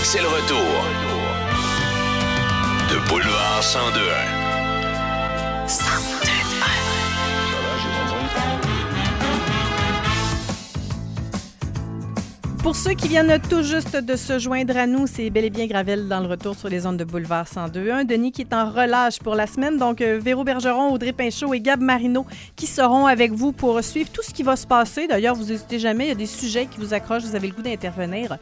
c'est le retour de Boulevard 102.1. Pour ceux qui viennent tout juste de se joindre à nous, c'est bel et bien Gravel dans le retour sur les ondes de Boulevard 102.1. Denis qui est en relâche pour la semaine. Donc, Véro Bergeron, Audrey Pinchot et Gab Marino qui seront avec vous pour suivre tout ce qui va se passer. D'ailleurs, vous n'hésitez jamais. Il y a des sujets qui vous accrochent. Vous avez le goût d'intervenir.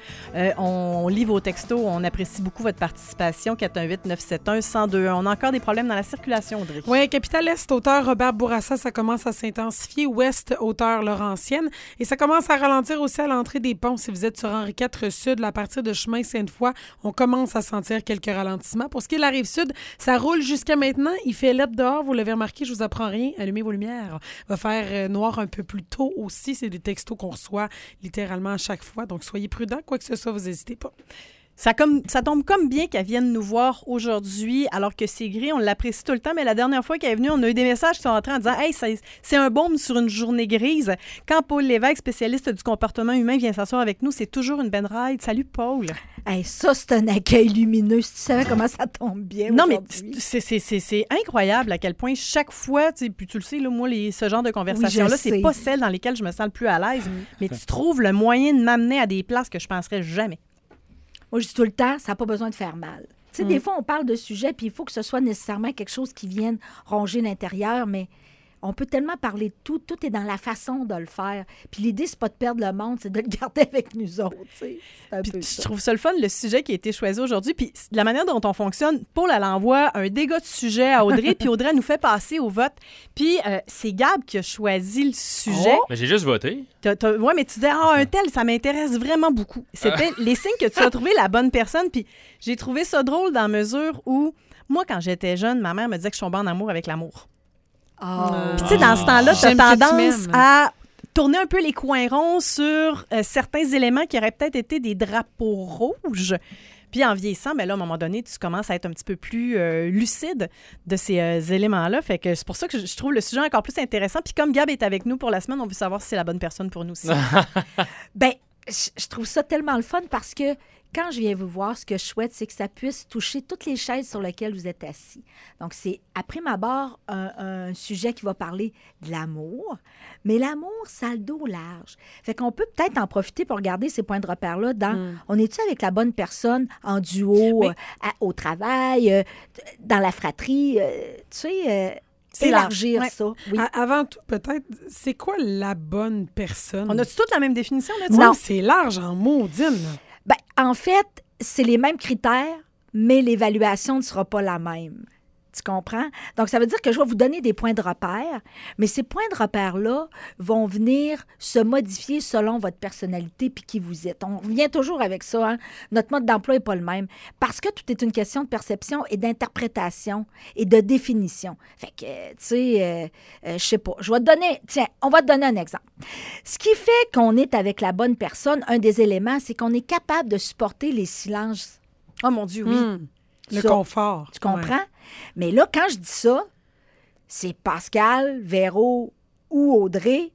On lit vos textos. On apprécie beaucoup votre participation. 418-971-1021. On a encore des problèmes dans la circulation, Audrey. Oui, Capitale-Est, hauteur Robert Bourassa, ça commence à s'intensifier. Ouest, hauteur Laurentienne. Et ça commence à ralentir aussi à l'entrée des ponts. Si vous êtes sur Henri IV Sud, à partir de chemin Sainte-Foy, on commence à sentir quelques ralentissements. Pour ce qui est de la Rive-Sud, ça roule jusqu'à maintenant. Il fait LED dehors, vous l'avez remarqué, je vous apprends rien. Allumez vos lumières. Va faire noir un peu plus tôt aussi. C'est des textos qu'on reçoit littéralement à chaque fois. Donc, soyez prudents. Quoi que ce soit, vous n'hésitez pas. Ça tombe comme bien qu'elle vienne nous voir aujourd'hui, alors que c'est gris, on l'apprécie tout le temps, mais la dernière fois qu'elle est venue, on a eu des messages qui sont entrés en disant « Hey, c'est un baume sur une journée grise. » Quand Paul Lévesque, spécialiste du comportement humain, vient s'asseoir avec nous, c'est toujours une belle ride. Salut, Paul. Hey, ça, c'est un accueil lumineux. Si tu savais comment ça tombe bien non, mais c'est incroyable à quel point chaque fois, puis tu le sais, là, moi, ce genre de conversation-là, c'est pas celle dans lesquelles je me sens le plus à l'aise, mais tu trouves le moyen de m'amener à des places que je penserais jamais. Moi, je dis tout le temps, ça n'a pas besoin de faire mal. Tu sais, des fois, on parle de sujets, puis il faut que ce soit nécessairement quelque chose qui vienne ronger l'intérieur, mais on peut tellement parler de tout. Tout est dans la façon de le faire. Puis l'idée, c'est pas de perdre le monde, c'est de le garder avec nous autres. Tu sais. Je trouve ça le fun, le sujet qui a été choisi aujourd'hui. Puis la manière dont on fonctionne, Paul, elle envoie un dégât de sujet à Audrey, puis Audrey nous fait passer au vote. Puis c'est Gab qui a choisi le sujet. Mais j'ai juste voté. Oui, mais tu dis, un tel, ça m'intéresse vraiment beaucoup. C'était les signes que tu as trouvé la bonne personne. Puis j'ai trouvé ça drôle dans la mesure où, moi, quand j'étais jeune, ma mère me disait que je tombais en amour avec l'amour. Puis, tu sais, dans ce temps-là, tu as tendance à tourner un peu les coins ronds sur certains éléments qui auraient peut-être été des drapeaux rouges. Puis, en vieillissant, là, à un moment donné, tu commences à être un petit peu plus lucide de ces éléments-là. Fait que c'est pour ça que je trouve le sujet encore plus intéressant. Puis, comme Gab est avec nous pour la semaine, on veut savoir si c'est la bonne personne pour nous aussi. Bien, je trouve ça tellement le fun parce que quand je viens vous voir, ce que je souhaite, c'est que ça puisse toucher toutes les chaises sur lesquelles vous êtes assis. Donc, c'est, à prime abord, un sujet qui va parler de l'amour. Mais l'amour, ça a le dos large. Fait qu'on peut peut-être en profiter pour regarder ces points de repère-là dans on est-tu avec la bonne personne en duo, au travail, dans la fratrie, tu sais... élargir ça. Oui. Avant tout, peut-être, c'est quoi la bonne personne? On a-tu toutes la même définition de ça? Non. C'est large en maudine. Ben, en fait, c'est les mêmes critères, mais l'évaluation ne sera pas la même. Tu comprends? Donc, ça veut dire que je vais vous donner des points de repère, mais ces points de repère-là vont venir se modifier selon votre personnalité puis qui vous êtes. On revient toujours avec ça. Hein? Notre mode d'emploi n'est pas le même parce que tout est une question de perception et d'interprétation et de définition. Fait que, tu sais, je sais pas. Je vais te donner... Tiens, on va te donner un exemple. Ce qui fait qu'on est avec la bonne personne, un des éléments, c'est qu'on est capable de supporter les silences. Oh mon Dieu, oui. Le confort. Tu comprends? Ouais. Mais là, quand je dis ça, c'est Pascal, Véro ou Audrey,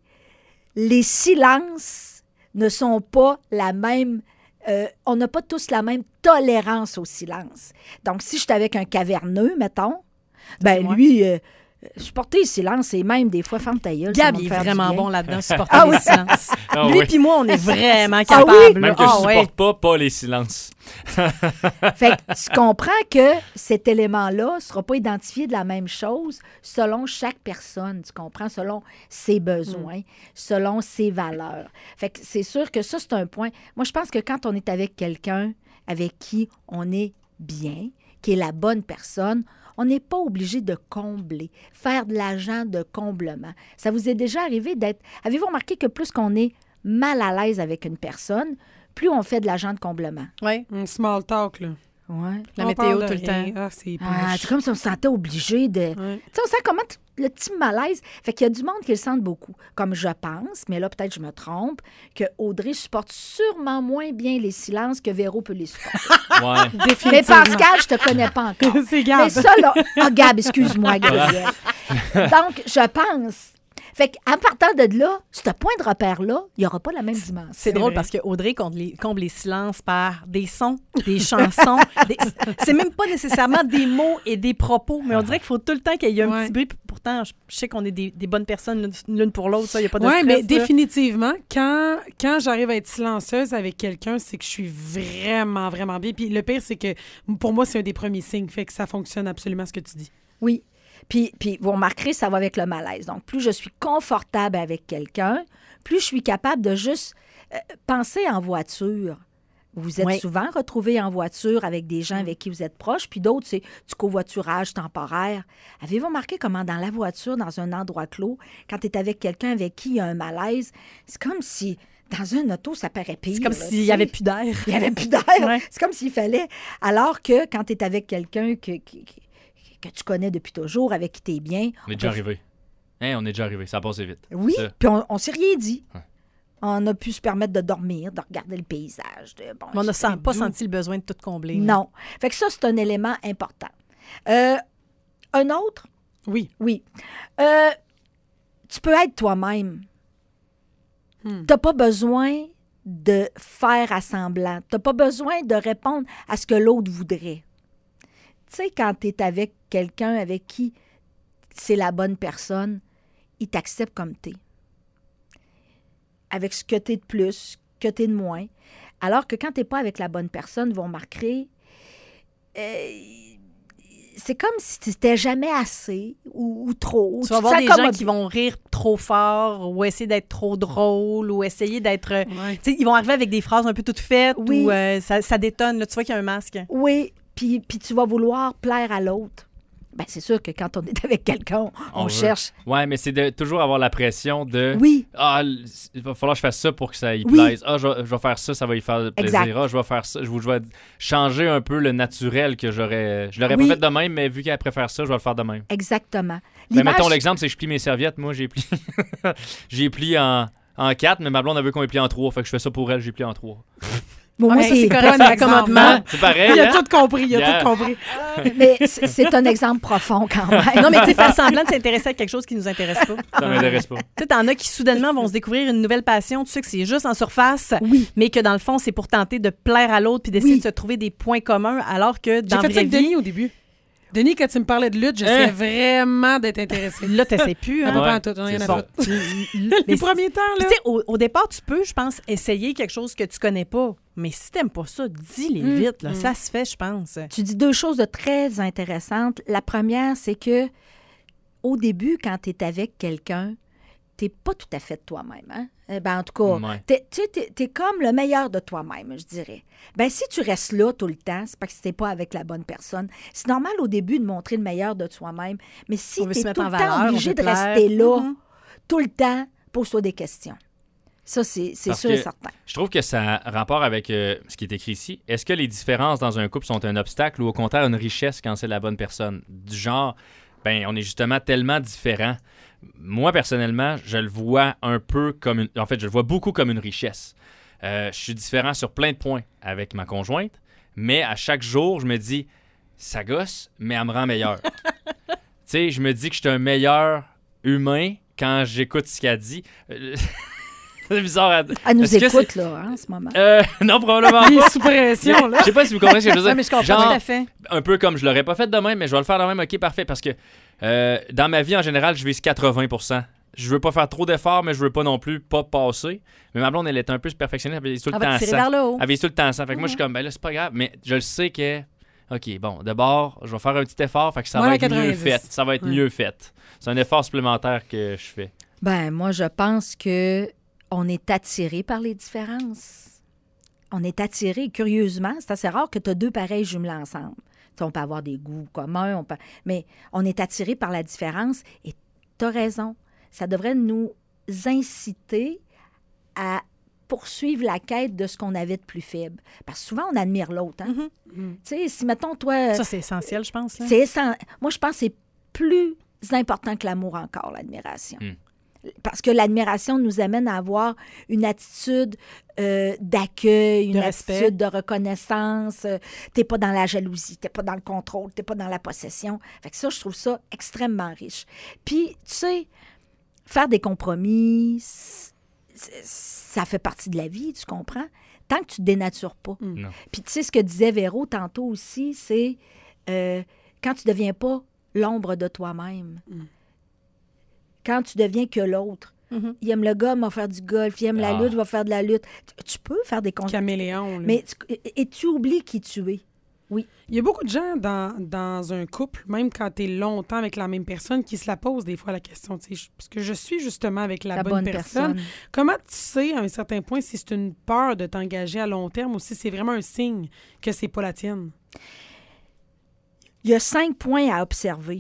les silences ne sont pas la même... on n'a pas tous la même tolérance au silence. Donc, si je suis avec un caverneux, mettons, ben lui... supporter le silence, et même des fois, ferme ta gueule. Gab est vraiment bon là-dedans, supporter les silences. Lui puis moi, on est vraiment capable. Oui? Même que je ne supporte pas les silences. Fait que tu comprends que cet élément-là ne sera pas identifié de la même chose selon chaque personne, tu comprends, selon ses besoins, selon ses valeurs. Fait que c'est sûr que ça, c'est un point. Moi, je pense que quand on est avec quelqu'un avec qui on est bien, qui est la bonne personne, on n'est pas obligé de combler, faire de l'agent de comblement. Ça vous est déjà arrivé d'être... Avez-vous remarqué que plus qu'on est mal à l'aise avec une personne, plus on fait de l'agent de comblement? Oui. Small talk, là. Ouais. La météo tout le temps. Ah, c'est comme si on se sentait obligé de... Ouais. Tu sais, on sent comment le petit malaise... Fait qu'il y a du monde qui le sent beaucoup. Comme je pense, mais là, peut-être je me trompe, que Audrey supporte sûrement moins bien les silences que Véro peut les supporter. Ouais. Mais Pascal, je te connais pas encore. C'est Gab. Mais ça, là... Ah, Gab, excuse-moi, Gabriel. Donc, je pense... Fait qu'en partant de là, ce point de repère-là, il n'y aura pas la même dimension. C'est drôle vrai. parce que Audrey comble les silences par des sons, des chansons. C'est même pas nécessairement des mots et des propos, mais on dirait qu'il faut tout le temps qu'il y ait un Ouais. petit bruit. Pourtant, je sais qu'on est des bonnes personnes l'une pour l'autre, ça, il n'y a pas de Oui, stress. mais là. définitivement, quand j'arrive à être silencieuse avec quelqu'un, c'est que je suis vraiment, vraiment bien. Puis le pire, c'est que pour moi, c'est un des premiers signes. Fait que ça fonctionne absolument ce que tu dis. Oui. Puis vous remarquerez, ça va avec le malaise. Donc, plus je suis confortable avec quelqu'un, plus je suis capable de juste penser en voiture. Vous êtes Oui. souvent retrouvés en voiture avec des gens avec qui vous êtes proches, puis d'autres, c'est du covoiturage temporaire. Avez-vous remarqué comment dans la voiture, dans un endroit clos, quand tu es avec quelqu'un avec qui il y a un malaise, c'est comme si dans un auto, ça paraît pire. C'est comme là, s'il tu n'y sais. avait plus d'air. Il n'y avait plus d'air. Ouais. C'est comme s'il fallait. Alors que quand tu es avec quelqu'un que tu connais depuis toujours, avec qui tu es bien. On est déjà arrivé. On est déjà arrivé. Ça a passé vite. Oui, Ça. puis on s'est rien dit. Ouais. On a pu se permettre de dormir, de regarder le paysage. Bon, Mais on n'a c'était pas doux. senti le besoin de tout combler. là. Non. Fait que ça, c'est un élément important. Un autre, Oui. oui. Tu peux être toi-même. T'as pas besoin de faire à semblant. T'as pas besoin de répondre à ce que l'autre voudrait. Tu sais, quand t'es avec quelqu'un avec qui c'est la bonne personne, il t'accepte comme t'es. Avec ce que t'es de plus, que t'es de moins. Alors que quand t'es pas avec la bonne personne, vous remarquerez, c'est comme si t'étais jamais assez ou trop. Tu vas te avoir sens des comme gens un- qui vont rire trop fort ou essayer d'être trop drôle ou essayer d'être... Ouais. Tu sais, ils vont arriver avec des phrases un peu toutes faites Oui. ou ça détonne. Là, tu vois qu'il y a un masque. Oui, puis tu vas vouloir plaire à l'autre. Bien, c'est sûr que quand on est avec quelqu'un, on veut. cherche. Ouais, mais c'est de toujours avoir la pression de Oui, il va falloir que je fasse ça pour que ça y Oui. plaise. Je vais faire ça, ça va y faire plaisir. Exact. Je vais faire ça. Je vais changer un peu le naturel que j'aurais. Je l'aurais Oui. pas fait de même, mais vu qu'elle préfère ça, je vais le faire de même. exactement. Mais L'image- mettons l'exemple, c'est que je plie mes serviettes. Moi, j'ai plié. J'ai plié en 4, mais ma blonde elle veut qu'on les plie en 3. Fait que je fais ça pour elle, j'ai plié en 3. Bon, moi, Ouais, c'est correct, bon c'est exemple, l'accommodement. hein? C'est pareil, Il a hein? tout compris, il a Yeah. tout compris. mais c'est un exemple profond quand même. Non, mais tu sais, faire semblant de s'intéresser à quelque chose qui nous intéresse pas. Ça m'intéresse pas. Tu sais, t'en as qui soudainement vont se découvrir une nouvelle passion. Tu sais que c'est juste en surface, Oui. mais que dans le fond, c'est pour tenter de plaire à l'autre puis d'essayer Oui. de se trouver des points communs, alors que J'ai dans la fait ça vraie avec vie, Denis au début. Denis, quand tu me parlais de lutte, j'essayais Hein? vraiment d'être intéressée. là, t'essaies plus. Ah, Hein? pas Ouais, en tout, rien c'est à ça. foutre. Mais Les premiers temps, là. Tu sais, au départ, tu peux, je pense, essayer quelque chose que tu connais pas. Mais si t'aimes pas ça, dis-les vite. Là. Ça se fait, je pense. Tu dis deux choses de très intéressantes. La première, c'est que au début, quand tu es avec quelqu'un, t'es pas tout à fait de toi-même. Hein? En tout cas, Ouais. t'es comme le meilleur de toi-même, je dirais. Ben si tu restes là tout le temps, c'est parce que t'es pas avec la bonne personne. C'est normal au début de montrer le meilleur de toi-même, mais si On veut t'es se mettre tout en le valeur, temps on obligé veut de plaire. rester là, Mhm. tout le temps, pose-toi des questions. Ça, c'est Parce sûr et que certain. Je trouve que ça a rapport avec ce qui est écrit ici. Est-ce que les différences dans un couple sont un obstacle ou au contraire une richesse quand c'est la bonne personne? Du genre, on est justement tellement différents. Moi, personnellement, je le vois un peu comme une... En fait, je le vois beaucoup comme une richesse. Je suis différent sur plein de points avec ma conjointe, mais à chaque jour, je me dis, ça gosse, mais elle me rend meilleur. Tu sais, je me dis que je suis un meilleur humain quand j'écoute ce qu'elle dit. C'est bizarre. Elle nous Est-ce que écoute, là, hein, en ce moment. Non, probablement Il pas. est sous pression, là. Je sais pas si vous comprenez ce que je veux dire. Ouais, mais je comprends Genre, tout à fait. un peu comme je l'aurais pas fait de même, mais je vais le faire de même, ok, parfait, parce que dans ma vie, en général, je vise 80%. Je veux pas faire trop d'efforts, mais je veux pas non plus pas passer. Mais ma blonde, elle est un peu perfectionniste, elle vise tout le Elle temps va à te tirer 100. vers le haut. Elle vise tout le temps à 100. Fait que moi, je suis comme, là, c'est pas grave, mais je le sais que, ok, bon, d'abord, je vais faire un petit effort, fait que ça Moi, va à être mieux 90. fait. Ça va être Ouais. mieux fait. C'est un effort supplémentaire que je fais. Ben, moi, je pense que on est attiré par les différences. On est attiré, curieusement. C'est assez rare que tu as deux pareils jumelés ensemble. Tu sais, on peut avoir des goûts communs, mais on est attiré par la différence. Et tu as raison. Ça devrait nous inciter à poursuivre la quête de ce qu'on avait de plus faible. Parce que souvent, on admire l'autre. Hein? Tu sais, si, mettons, toi... Ça, c'est essentiel, je pense. Là. Moi, je pense que c'est plus important que l'amour encore, l'admiration. Mm. Parce que l'admiration nous amène à avoir une attitude d'accueil, une De respect. attitude de reconnaissance. T'es pas dans la jalousie, t'es pas dans le contrôle, t'es pas dans la possession. Fait que ça, je trouve ça extrêmement riche. Puis, tu sais, faire des compromis, ça fait partie de la vie, tu comprends? Tant que tu ne dénatures pas. Non. Puis tu sais, ce que disait Véro tantôt aussi, c'est quand tu ne deviens pas l'ombre de toi-même. Quand tu deviens que l'autre. Il aime le gars, va faire du golf. Il aime la lutte, va faire de la lutte. Tu peux faire des compromis. Caméléon. Là. Mais tu oublies qui tu es. Oui. Il y a beaucoup de gens dans un couple, même quand tu es longtemps avec la même personne, qui se la posent des fois la question. Parce que je suis justement avec la bonne personne. Comment tu sais, à un certain point, si c'est une peur de t'engager à long terme ou si c'est vraiment un signe que c'est pas la tienne? Il y a 5 points à observer.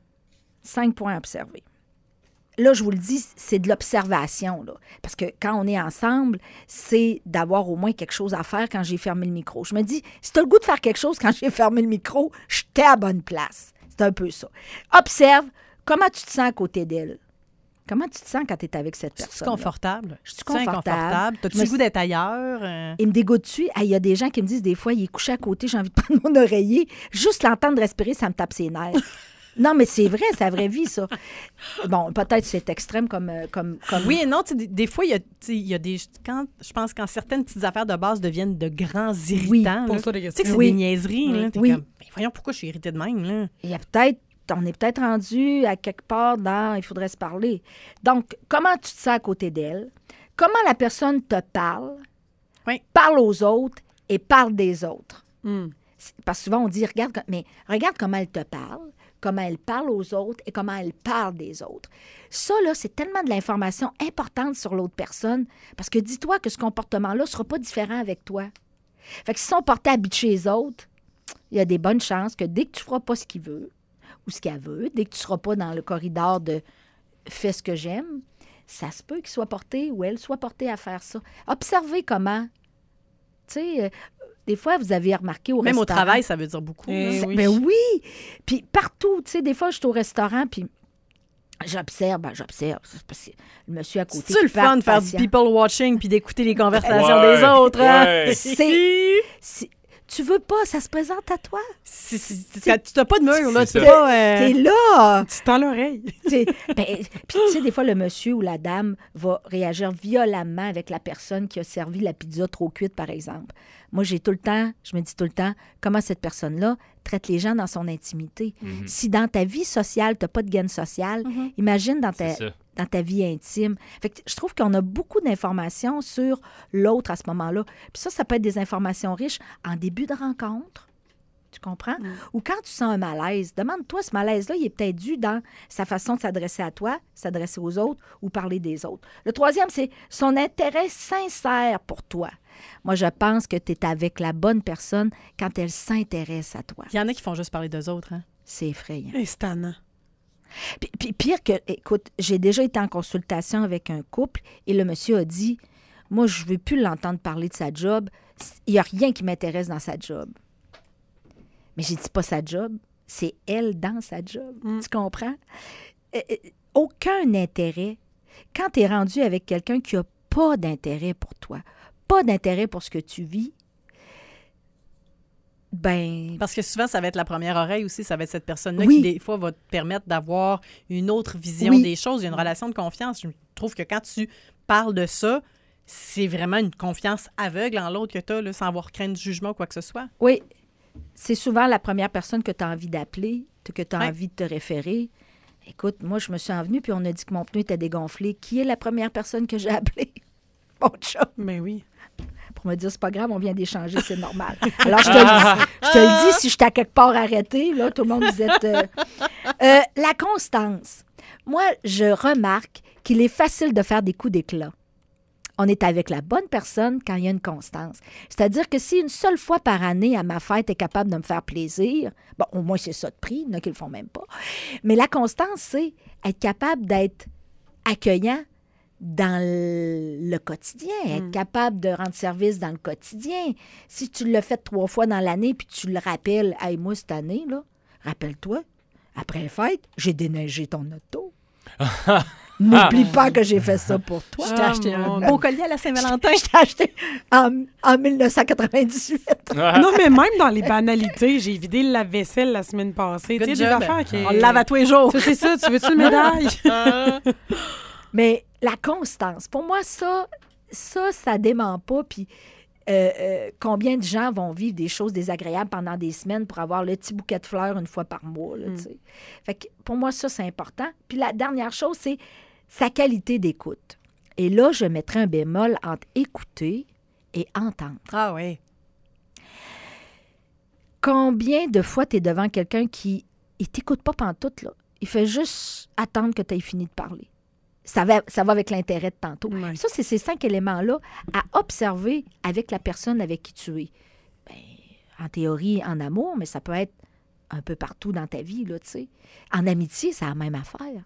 5 points à observer. Là, je vous le dis, c'est de l'observation, là. Parce que quand on est ensemble, c'est d'avoir au moins quelque chose à faire quand j'ai fermé le micro. Je me dis, si tu as le goût de faire quelque chose quand j'ai fermé le micro, j'étais à bonne place. C'est un peu ça. Observe comment tu te sens à côté d'elle. Comment tu te sens quand tu es avec cette personne? Je suis confortable. Je suis confortable. T'as-tu le goût d'être ailleurs? Il me dégoûte-tu? Il y a des gens qui me disent des fois, il est couché à côté, j'ai envie de prendre mon oreiller. Juste l'entendre respirer, ça me tape ses nerfs. Non, mais c'est vrai, c'est la vraie vie, ça. Bon, peut-être c'est extrême comme... Oui et non, des fois, il y a des... Je pense quand certaines petites affaires de base deviennent de grands irritants. Pose-toi des Tu sais questions. que c'est Oui. des niaiseries. Là, t'es Oui. comme, mais voyons pourquoi je suis irritée de même. Là. On est peut-être rendu à quelque part dans « il faudrait se parler ». Donc, comment tu te sens à côté d'elle? Comment la personne te parle? Oui. Parle aux autres et parle des autres. Mm. Parce que souvent, on dit, regarde comment elle te parle, comment elle parle aux autres et comment elle parle des autres. Ça, là, c'est tellement de l'information importante sur l'autre personne parce que dis-toi que ce comportement-là ne sera pas différent avec toi. Fait que si ils sont portés à bitcher les autres, il y a des bonnes chances que dès que tu ne feras pas ce qu'il veut ou ce qu'elle veut, dès que tu ne seras pas dans le corridor de « fais ce que j'aime », ça se peut qu'il soit porté ou elle soit portée à faire ça. Observez comment. Tu sais... des fois, vous avez remarqué au Même restaurant. au travail, ça veut dire beaucoup. Eh oui. Ben oui! Puis partout, tu sais, des fois, je suis au restaurant, puis j'observe. C'est parce que le monsieur à côté... C'est le qui parle fun de faire du patient. people watching puis d'écouter les conversations Ouais, des autres. Hein? ouais. Tu veux pas, ça se présente à toi. Tu n'as pas de mur, là. Tu C'est peux ça. pas... T'es là! Tu tends l'oreille. Puis tu sais, des fois, le monsieur ou la dame va réagir violemment avec la personne qui a servi la pizza trop cuite, par exemple. Moi, je me dis tout le temps, comment cette personne-là traite les gens dans son intimité. Mhm. Si dans ta vie sociale, tu n'as pas de gaine sociale, imagine dans C'est ça. dans ta vie intime. Fait que je trouve qu'on a beaucoup d'informations sur l'autre à ce moment-là. Puis ça peut être des informations riches en début de rencontre. Tu comprends? Ou quand tu sens un malaise, demande-toi, ce malaise-là, il est peut-être dû dans sa façon de s'adresser à toi, s'adresser aux autres ou parler des autres. Le troisième, c'est son intérêt sincère pour toi. Moi, je pense que tu es avec la bonne personne quand elle s'intéresse à toi. Il y en a qui font juste parler d'eux autres. Hein? C'est effrayant. Instant. Puis pire que, écoute, j'ai déjà été en consultation avec un couple et le monsieur a dit, moi, je ne veux plus l'entendre parler de sa job. Il n'y a rien qui m'intéresse dans sa job. Mais j'ai dit pas sa job, c'est elle dans sa job. Tu comprends? Aucun intérêt. Quand tu es rendu avec quelqu'un qui n'a pas d'intérêt pour toi, pas d'intérêt pour ce que tu vis, ben... Parce que souvent, ça va être la première oreille aussi. Ça va être cette personne-là Oui. qui, des fois, va te permettre d'avoir une autre vision Oui. des choses. Il y a une relation de confiance. Je trouve que quand tu parles de ça, c'est vraiment une confiance aveugle en l'autre que tu as, sans avoir crainte de jugement ou quoi que ce soit. Oui, c'est souvent la première personne que tu as envie d'appeler, que tu as Ouais. envie de te référer. Écoute, moi, je me suis envenue, puis on a dit que mon pneu était dégonflé. Qui est la première personne que j'ai appelée? Mon chum. Ben oui. Pour me dire, c'est pas grave, on vient d'échanger, c'est normal. Alors, je te le dis, si j'étais à quelque part arrêté, là, tout le monde disait... la constance. Moi, je remarque qu'il est facile de faire des coups d'éclat. On est avec la bonne personne quand il y a une constance. C'est-à-dire que si une seule fois par année, à ma fête, est capable de me faire plaisir, bon, au moins c'est ça de prix, il y en a qui le font même pas. Mais la constance, c'est être capable d'être accueillant dans le quotidien, être capable de rendre service dans le quotidien. Si tu l'as fait 3 fois dans l'année puis tu le rappelles, « Hey, moi, cette année, là, rappelle-toi, après la fête, j'ai déneigé ton auto. » N'oublie pas que j'ai fait ça pour toi. Je t'ai acheté mon un Dieu. beau collier à la Saint-Valentin. Je t'ai acheté en 1998. Non, mais même dans les banalités, j'ai vidé le lave-vaisselle la semaine passée. Tu sais, Good des job. affaires qui... On le lave à tous les jours. Ça, c'est ça. Tu veux-tu une médaille? Mais la constance, pour moi, ça dément pas. Puis combien de gens vont vivre des choses désagréables pendant des semaines pour avoir le petit bouquet de fleurs une fois par mois, là, tu sais. Fait que pour moi, ça, c'est important. Puis la dernière chose, c'est sa qualité d'écoute. Et là, je mettrais un bémol entre écouter et entendre. Ah oui. Combien de fois tu es devant quelqu'un qui ne t'écoute pas pantoute, là? Il fait juste attendre que tu aies fini de parler. Ça va avec l'intérêt de tantôt. Ouais. Ça, c'est ces 5 éléments-là à observer avec la personne avec qui tu es. Bien, en théorie, en amour, mais ça peut être un peu partout dans ta vie, là, tu sais. En amitié, c'est la même affaire.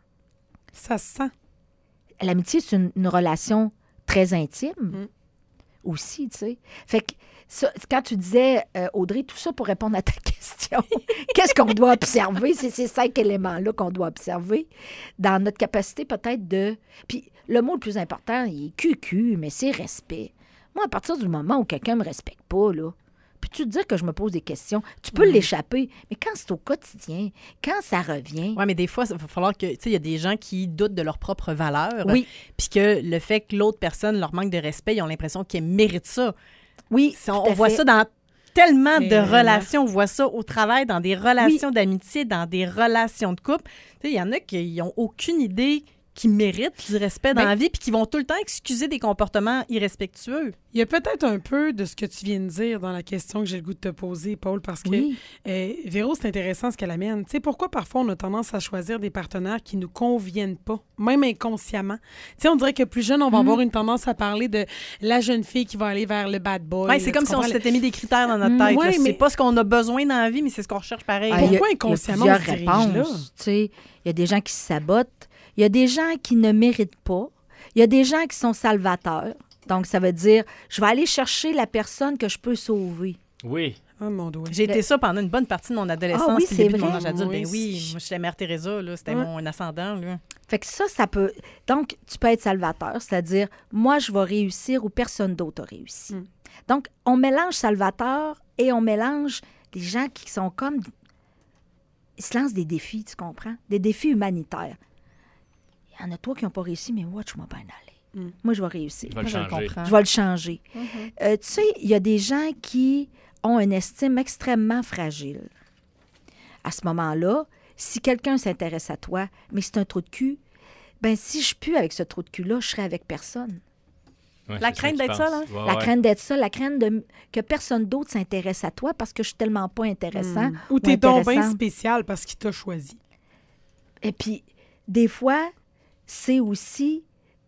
Ça se sent. L'amitié, c'est une relation très intime aussi, tu sais. Fait que ça, quand tu disais, Audrey, tout ça pour répondre à ta question, qu'est-ce qu'on doit observer? C'est ces 5 éléments-là qu'on doit observer dans notre capacité peut-être de... Puis le mot le plus important, il est QQ, mais c'est respect. Moi, à partir du moment où quelqu'un ne me respecte pas, là, peux-tu te dire que je me pose des questions? Tu peux l'échapper, mais quand c'est au quotidien, quand ça revient... Oui, mais des fois, il va falloir que... Tu sais, il y a des gens qui doutent de leur propre valeur. Oui. Puis que le fait que l'autre personne leur manque de respect, ils ont l'impression qu'ils méritent ça. Oui, On voit ça dans tellement Mais de vraiment. relations. On voit ça au travail, dans des relations d'amitié, dans des relations de couple. Tu sais, il y en a qui n'ont aucune idée qui méritent du respect dans la vie puis qui vont tout le temps excuser des comportements irrespectueux. Il y a peut-être un peu de ce que tu viens de dire dans la question que j'ai le goût de te poser, Paul, parce que, Oui. Véro, c'est intéressant ce qu'elle amène. Tu sais, pourquoi parfois on a tendance à choisir des partenaires qui nous conviennent pas, même inconsciemment? Tu sais, on dirait que plus jeune, on va avoir une tendance à parler de la jeune fille qui va aller vers le bad boy. Ouais, c'est comme si on s'était mis des critères dans notre tête. Ouais, là. mais- C'est pas ce qu'on a besoin dans la vie, mais c'est ce qu'on recherche pareil. Ah, il y a- Pourquoi il y a inconsciemment plusieurs on se dirige là? réponses, tu sais. Il y a des gens qui se sabotent. Il y a des gens qui ne méritent pas. Il y a des gens qui sont salvateurs. Donc, ça veut dire, je vais aller chercher la personne que je peux sauver. Oui. Ah, mon doigt. J'ai été ça pendant une bonne partie de mon adolescence Ah oui, puis le c'est début de mon vrai. âge adulte. Ben Oui, oui, moi, j'étais Mère Teresa, là. C'était Ouais. mon ascendant, là. Fait que ça peut... Donc, tu peux être salvateur, c'est-à-dire, moi, je vais réussir ou personne d'autre a réussi. Donc, on mélange salvateur et on mélange des gens qui sont comme... Ils se lancent des défis, tu comprends? Des défis humanitaires. Il y en a toi qui n'ont pas réussi, mais watch-moi bien aller. Moi, je vais réussir. Je vais le Moi, je le changer. comprends. Je vais le changer. Tu sais, il y a des gens qui ont une estime extrêmement fragile. À ce moment-là, si quelqu'un s'intéresse à toi, mais c'est un trou de cul, ben si je pue avec ce trou de cul-là, je serai avec personne. Ouais, La c'est crainte ça que d'être tu seul, penses. Ouais, La ouais. crainte d'être ça, la crainte que personne d'autre s'intéresse à toi parce que je suis tellement pas intéressant. Ou t'es donc bien intéressante. spécial parce qu'il t'a choisi. Et puis, des fois, c'est aussi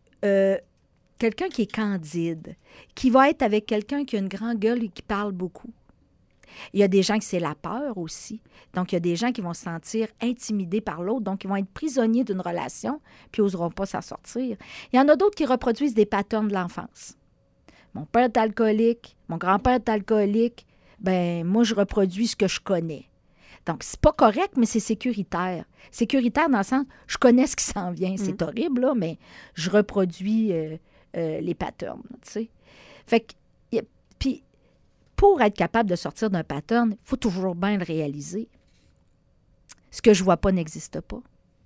quelqu'un qui est candide, qui va être avec quelqu'un qui a une grande gueule et qui parle beaucoup. Il y a des gens qui c'est la peur aussi. Donc, il y a des gens qui vont se sentir intimidés par l'autre, donc ils vont être prisonniers d'une relation puis n'oseront pas s'en sortir. Il y en a d'autres qui reproduisent des patterns de l'enfance. Mon père est alcoolique, mon grand-père est alcoolique, ben moi, je reproduis ce que je connais. Donc, c'est pas correct, mais c'est sécuritaire. Sécuritaire dans le sens, je connais ce qui s'en vient. C'est horrible, là, mais je reproduis les patterns, tu sais. Fait que, puis, pour être capable de sortir d'un pattern, il faut toujours bien le réaliser. Ce que je vois pas n'existe pas.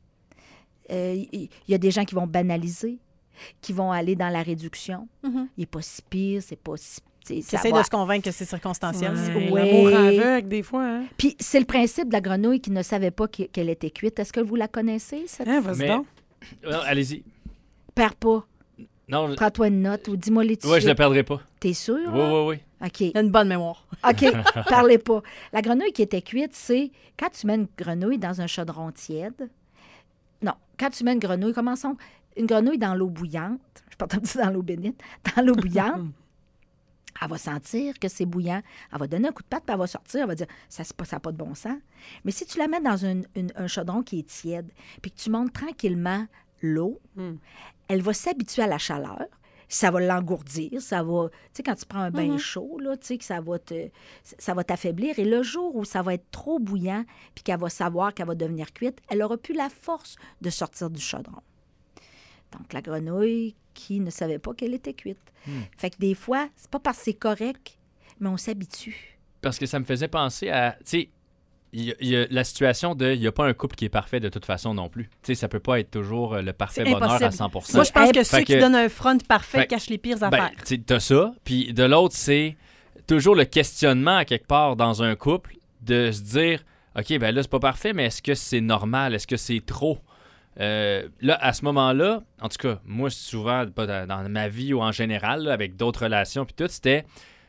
Il y a des gens qui vont banaliser, qui vont aller dans la réduction. Il n'est pas si pire, c'est pas si... T'essayes de se convaincre que c'est circonstanciel. Ouais, Ouais. L'amour aveugle, des fois. Hein? Puis c'est le principe de la grenouille qui ne savait pas qu'elle était cuite. Est-ce que vous la connaissez, cette... Hein, vas-y Mais- donc. Non, allez-y. Perds pas. Non, Prends-toi une note ou dis-moi les ouais, je le perdrai pas. T'es sûr? Oui, hein? oui, oui. OK. Il a une bonne mémoire. OK, parlez pas. La grenouille qui était cuite, c'est quand tu mets une grenouille dans un chaudron tiède. Non, quand tu mets une grenouille, commençons. Une grenouille dans l'eau bouillante. Je peux pas te dire dans l'eau bénite. Dans l'eau bouillante, elle va sentir que c'est bouillant. Elle va donner un coup de patte, puis elle va sortir. Elle va dire, ça n'a pas de bon sens. Mais si tu la mets dans un chaudron qui est tiède, puis que tu montes tranquillement l'eau, elle va s'habituer à la chaleur. Ça va l'engourdir, ça va... Tu sais, quand tu prends un bain chaud, là, tu sais, que ça va t'affaiblir. Et le jour où ça va être trop bouillant, puis qu'elle va savoir qu'elle va devenir cuite, elle n'aura plus la force de sortir du chaudron. Donc, la grenouille qui ne savait pas qu'elle était cuite. Fait que des fois, c'est pas parce que c'est correct, mais on s'habitue. Parce que ça me faisait penser à... Tu sais, il y a la situation de il n'y a pas un couple qui est parfait de toute façon non plus. Tu sais, ça peut pas être toujours le parfait C'est bonheur impossible. à 100%. Moi, je pense que Fait ceux qui donnent un front parfait cachent les pires affaires. Ben, tu sais, t'as ça. Puis de l'autre, c'est toujours le questionnement à quelque part dans un couple de se dire, OK, ben là, c'est pas parfait, mais est-ce que c'est normal? Est-ce que c'est trop? Là, à ce moment-là, en tout cas, moi, souvent, pas dans ma vie ou en général, là, avec d'autres relations, puis tout, c'était...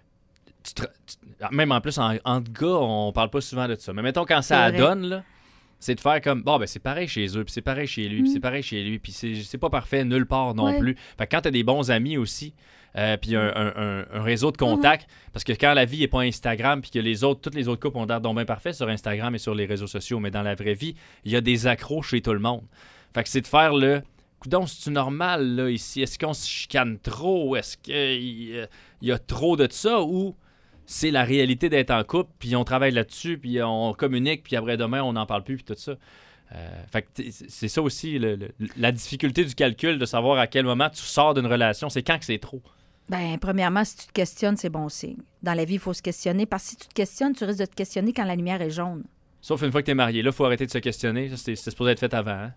même en plus, entre gars, on parle pas souvent de ça. Mais mettons, quand ça donne, là, c'est de faire comme, bon, ben c'est pareil chez eux, puis c'est pareil chez lui, puis c'est pareil chez lui, puis c'est pas parfait nulle part non plus. Fait que quand t'as des bons amis aussi, puis un réseau de contacts, parce que quand la vie n'est pas Instagram, puis que tous les autres couples ont l'air donc bien parfaits sur Instagram et sur les réseaux sociaux, mais dans la vraie vie, il y a des accros chez tout le monde. Fait que c'est de faire le... Coudon, c'est-tu normal, là, ici? Est-ce qu'on se chicane trop? Est-ce qu'il y a trop de ça? Ou c'est la réalité d'être en couple, puis on travaille là-dessus, puis on communique, puis après demain, on n'en parle plus, puis tout ça. Fait que c'est ça aussi, la difficulté du calcul, de savoir à quel moment tu sors d'une relation. C'est quand que c'est trop. Bien, premièrement, si tu te questionnes, c'est bon signe. Dans la vie, il faut se questionner, parce que si tu te questionnes, tu risques de te questionner quand la lumière est jaune. Sauf une fois que t'es marié. Là, il faut arrêter de se questionner. Ça, c'est supposé être fait avant. Hein?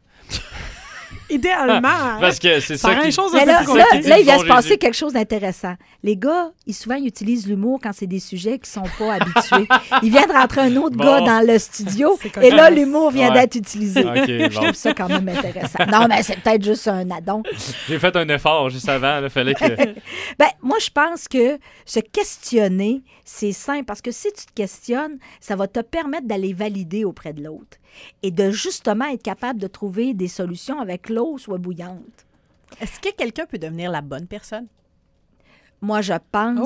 Idéalement. Parce que c'est ça qui... chose Mais un là, peu plus compliquée. là, il vient Bon se passer Jésus. quelque chose d'intéressant. Les gars, souvent, ils utilisent l'humour quand c'est des sujets qui sont pas habitués. Il vient de rentrer un autre Bon. gars dans le studio C'est et là, cocasse. l'humour vient Ouais. d'être utilisé. OK, Je bon. trouve ça quand même intéressant. Non, mais c'est peut-être juste un addon. J'ai fait un effort juste avant. Il fallait que... Ben, moi, je pense que se questionner, c'est simple parce que si tu te questionnes, ça va te permettre d'aller valider auprès de l'autre et de justement être capable de trouver des solutions avec l'eau soit bouillante. Est-ce que quelqu'un peut devenir la bonne personne? Moi, je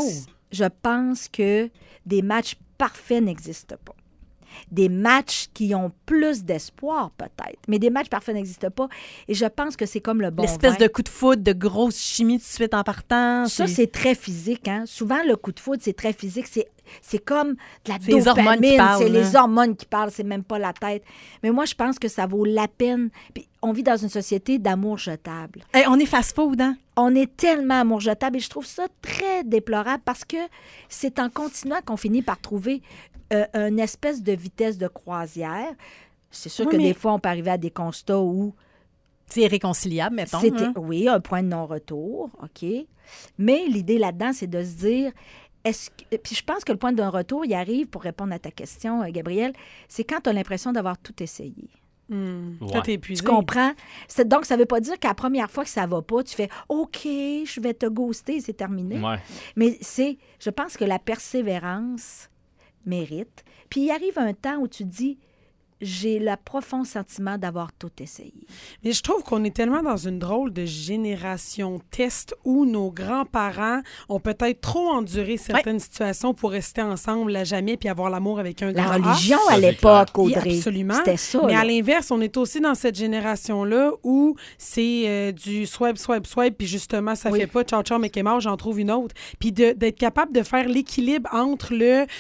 pense que des matchs parfaits n'existent pas. Des matchs qui ont plus d'espoir, peut-être. Mais des matchs parfaits n'existent pas. Et je pense que c'est comme le bon L'espèce vin. de coup de foudre, de grosse chimie tout de suite en partant. Ça, c'est très physique. Hein? Souvent, le coup de foudre, c'est très physique. C'est comme de la C'est les hormones qui dopamine. parlent, C'est là. les hormones qui parlent. C'est même pas la tête. Mais moi, je pense que ça vaut la peine. Puis, on vit dans une société d'amour jetable. Hey, on est fast-food, hein? On est tellement amour jetable et je trouve ça très déplorable parce que c'est en continuant qu'on finit par trouver une espèce de vitesse de croisière. C'est sûr Oui, que mais- des fois, on peut arriver à des constats où C'est irréconciliable, mettons. c'était, hein? oui, un point de non-retour, OK. Mais l'idée là-dedans, c'est de se dire, puis je pense que le point de non-retour, il arrive, pour répondre à ta question, Gabrielle, c'est quand tu as l'impression d'avoir tout essayé. Ouais. Toi, t'es épuisé. Tu comprends? Donc, ça ne veut pas dire qu'à la première fois que ça va pas, tu fais « OK, je vais te ghoster, c'est terminé. Ouais. Mais je pense que la persévérance mérite. Puis il arrive un temps où tu dis « J'ai le profond sentiment d'avoir tout essayé. Mais je trouve qu'on est tellement dans une drôle de génération test où nos grands-parents ont peut-être trop enduré certaines situations pour rester ensemble à jamais puis avoir l'amour avec un » La grand A. religion, ça, à c'est l'époque, Oui, Audrey, absolument. c'était ça. Mais là. à l'inverse, on est aussi dans cette génération-là où c'est du swipe, puis justement, ça Oui. fait pas ciao, ciao, mais qu'est mort, j'en trouve une autre. Puis d'être capable de faire l'équilibre entre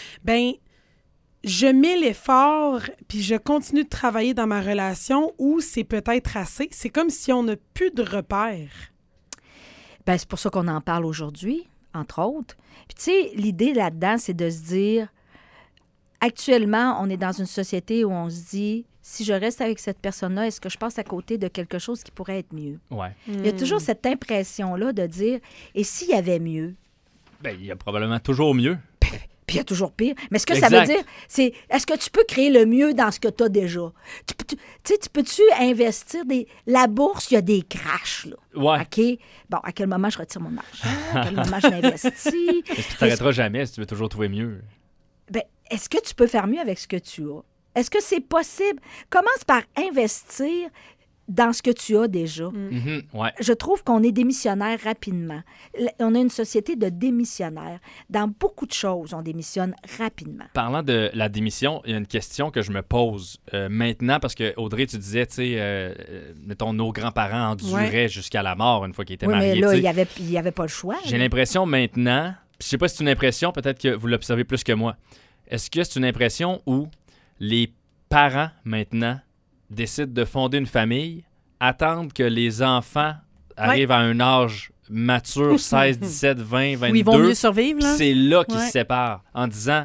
je mets l'effort, puis je continue de travailler dans ma relation ou c'est peut-être assez. C'est comme si on n'a plus de repères. Ben, c'est pour ça qu'on en parle aujourd'hui, entre autres. Puis tu sais, l'idée là-dedans, c'est de se dire, actuellement, on est dans une société où on se dit, si je reste avec cette personne-là, est-ce que je passe à côté de quelque chose qui pourrait être mieux? Ouais. Il y a toujours cette impression-là de dire, et s'il y avait mieux? Ben, il y a probablement toujours mieux. Puis il y a toujours pire. Mais ce que ça veut Exact. dire, c'est est-ce que tu peux créer le mieux dans ce que tu as déjà? Tu peux-tu investir la bourse, il y a des crashs, là. Ouais. OK? Bon, à quel moment je retire mon argent? À quel moment je l'investis? Est-ce que tu t'arrêteras jamais si tu veux toujours trouver mieux? Ben, est-ce que tu peux faire mieux avec ce que tu as? Est-ce que c'est possible? Commence par investir dans ce que tu as déjà. Mhm, ouais. Je trouve qu'on est démissionnaire rapidement. On a une société de démissionnaires. Dans beaucoup de choses, on démissionne rapidement. Parlant de la démission, il y a une question que je me pose maintenant, parce que Audrey, tu disais, tu sais, mettons, nos grands-parents enduraient jusqu'à la mort une fois qu'ils étaient Oui, mariés. mais là, tu sais. il y avait pas le choix. J'ai l'impression maintenant, je sais pas si c'est une impression, peut-être que vous l'observez plus que moi. Est-ce que c'est une impression où les parents maintenant décident de fonder une famille, attendent que les enfants arrivent à un âge mature, 16, 17, 20, 22, Où ils vont mieux survivre, puis là? c'est là qu'ils Ouais. se séparent en disant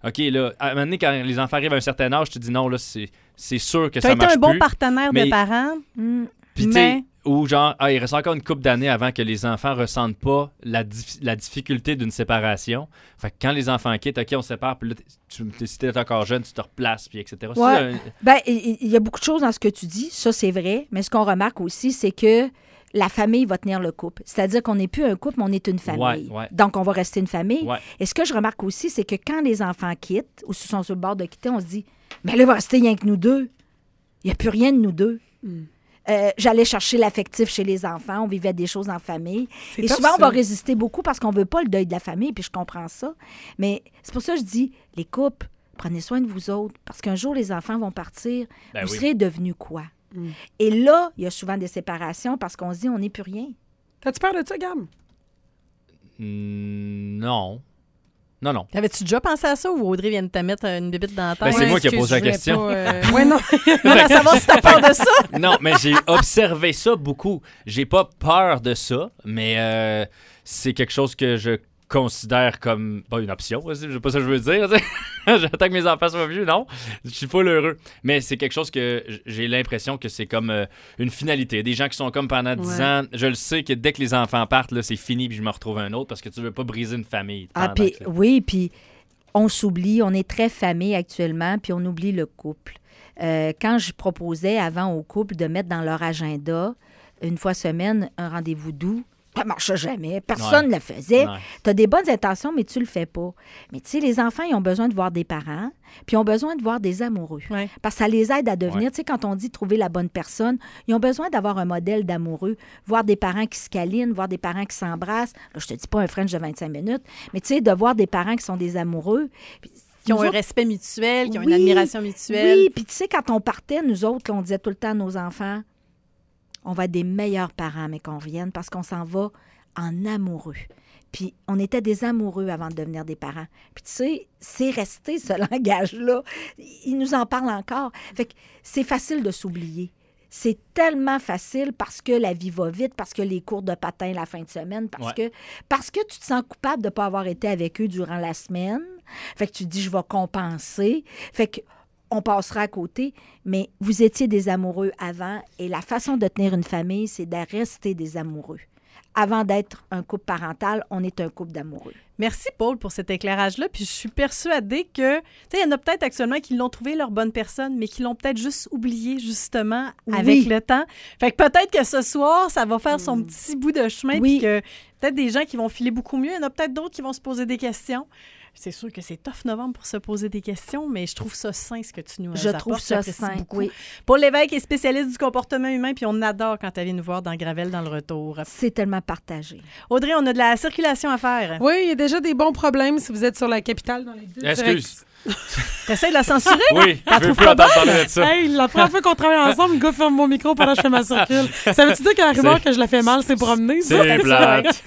OK, là, à un moment donné, quand les enfants arrivent à un certain âge, tu te dis non, là, c'est sûr que Tu as ça été marche un bon plus. partenaire mais- de parents, Puis, tu sais, mais... ou genre, il reste encore une couple d'années avant que les enfants ressentent pas la difficulté d'une séparation. Fait que quand les enfants quittent, OK, on se sépare, puis là, si t'es encore jeune, tu te replaces, puis etc. Ouais. Ben, il y a beaucoup de choses dans ce que tu dis, ça c'est vrai, mais ce qu'on remarque aussi, c'est que la famille va tenir le couple. C'est-à-dire qu'on n'est plus un couple, mais on est une famille. Ouais. Donc, on va rester une famille. Ouais. Et ce que je remarque aussi, c'est que quand les enfants quittent ou sont sur le bord de quitter, on se dit, mais là, il va rester rien que nous deux. Il n'y a plus rien de nous deux. J'allais chercher l'affectif chez les enfants. On vivait des choses en famille. C'est Et tough, souvent, on ça. va résister beaucoup parce qu'on ne veut pas le deuil de la famille, puis je comprends ça. Mais c'est pour ça que je dis, les couples, prenez soin de vous autres, parce qu'un jour, les enfants vont partir. Ben vous oui. serez devenus quoi? Et là, il y a souvent des séparations parce qu'on se dit, on n'est plus rien. T'as-tu peur de ça, Gab? Non. Non. Avais-tu déjà pensé à ça ou Audrey vient de te mettre une bébite dans la tête? Ben, c'est moi qui ai excuse, posé la je voulais question. pas, ouais, non. Non, mais à savoir si t'as peur de ça. Non, mais j'ai observé ça beaucoup. J'ai pas peur de ça, mais c'est quelque chose que je considère comme pas une option. C'est pas ça que je veux dire. J'attends que mes enfants soient vieux, non. Je suis pas heureux. Mais c'est quelque chose que j'ai l'impression que c'est comme une finalité. Des gens qui sont comme pendant 10 ans, je le sais que dès que les enfants partent, là, c'est fini puis je me retrouve un autre parce que tu veux pas briser une famille. Ah, pendant puis que- oui, puis on s'oublie, on est très famille actuellement, puis on oublie le couple. Quand je proposais avant au couple de mettre dans leur agenda, une fois semaine, un rendez-vous doux, ça ne marchait jamais. Personne ne le faisait. Ouais. Tu as des bonnes intentions, mais tu le fais pas. Mais tu sais, les enfants, ils ont besoin de voir des parents, puis ils ont besoin de voir des amoureux. Ouais. Parce que ça les aide à devenir, Ouais. tu sais, quand on dit trouver la bonne personne, ils ont besoin d'avoir un modèle d'amoureux, voir des parents qui se câlinent, voir des parents qui s'embrassent. Là, je te dis pas un French de 25 minutes, mais tu sais, de voir des parents qui sont des amoureux. Puis, Qui ont nous un autres- respect mutuel, qui ont Oui, une admiration mutuelle. Oui, puis tu sais, quand on partait, nous autres, là, on disait tout le temps à nos enfants, on va être des meilleurs parents, mais qu'on revienne, parce qu'on s'en va en amoureux. Puis on était des amoureux avant de devenir des parents. Puis tu sais, c'est resté ce langage-là. Il nous en parle encore. Fait que c'est facile de s'oublier. C'est tellement facile parce que la vie va vite, parce que les cours de patin la fin de semaine, parce que tu te sens coupable de ne pas avoir été avec eux durant la semaine. Fait que tu te dis, je vais compenser. Fait que on passera à côté, mais vous étiez des amoureux avant et la façon de tenir une famille, c'est de rester des amoureux. Avant d'être un couple parental, on est un couple d'amoureux. Merci, Paul, pour cet éclairage-là. Puis je suis persuadée que, tu sais, il y en a peut-être actuellement qui l'ont trouvé leur bonne personne, mais qui l'ont peut-être juste oublié, justement, avec le temps. Fait que peut-être que ce soir, ça va faire son petit bout de chemin. Oui. Puis que peut-être des gens qui vont filer beaucoup mieux. Il y en a peut-être d'autres qui vont se poser des questions. C'est sûr que c'est tough novembre pour se poser des questions, mais je trouve ça sain ce que tu nous Je apportes. trouve ça J'apprécie sain, beaucoup. oui. Paul Lévesque est spécialiste du comportement humain, puis on adore quand tu viens nous voir dans Gravel dans le retour. C'est tellement partagé. Audrey, on a de la circulation à faire. Oui, il y a déjà des bons problèmes si vous êtes sur la capitale dans les deux Excuse. T'essaies de la censurer? Oui, je veux plus entendre parler de ça. Hey, la première fois qu'on travaille ensemble, le gars ferme mon micro pendant que je fais ma circule. Ça veut-tu dire que la rumeur que je la fais mal, c'est promener, ça? C'est plate.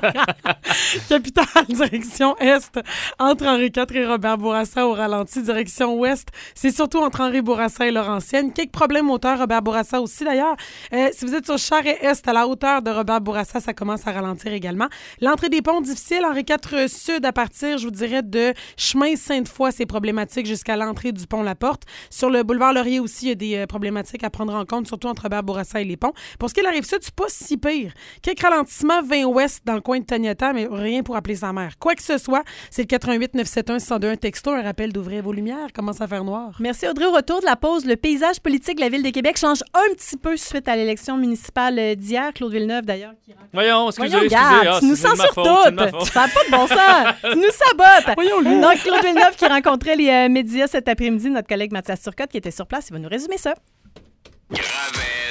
Capitale, direction Est, entre Henri IV et Robert Bourassa au ralenti, direction Ouest. C'est surtout entre Henri Bourassa et Laurentienne. Quelques problèmes hauteur, Robert Bourassa aussi d'ailleurs. Si vous êtes sur Charest-Est, à la hauteur de Robert Bourassa, ça commence à ralentir également. L'entrée des ponts, difficile. Henri IV Sud, à partir, je vous dirais, de chemin Sainte-Foy, c'est problématique jusqu'à l'entrée du pont La Porte. Sur le boulevard Laurier aussi, il y a des problématiques à prendre en compte, surtout entre Robert Bourassa et les ponts. Pour ce qui est de la Rive-Sud, c'est pas si pire. Quelques ralentissements 20 ouest dans le coin de Tagnata, mais rien pour appeler sa mère. Quoi que ce soit, c'est le 88 971 601 texto, un rappel d'ouvrir vos lumières. Commence à faire noir. Merci Audrey. Au retour de la pause, le paysage politique de la Ville de Québec change un petit peu suite à l'élection municipale d'hier. Claude Villeneuve, d'ailleurs, qui rencontre... Voyons, excusez. Voyons, Gab, Ah, tu nous c'est de ma censures faute, c'est de ma toutes. faute. Ça n'a pas de bon sens. Tu nous sabotes. Voyons, lui. Donc, Claude Villeneuve qui rencontrait les médias cet après-midi, notre collègue Mathias Turcotte qui était sur place, il va nous résumer ça. Gravel,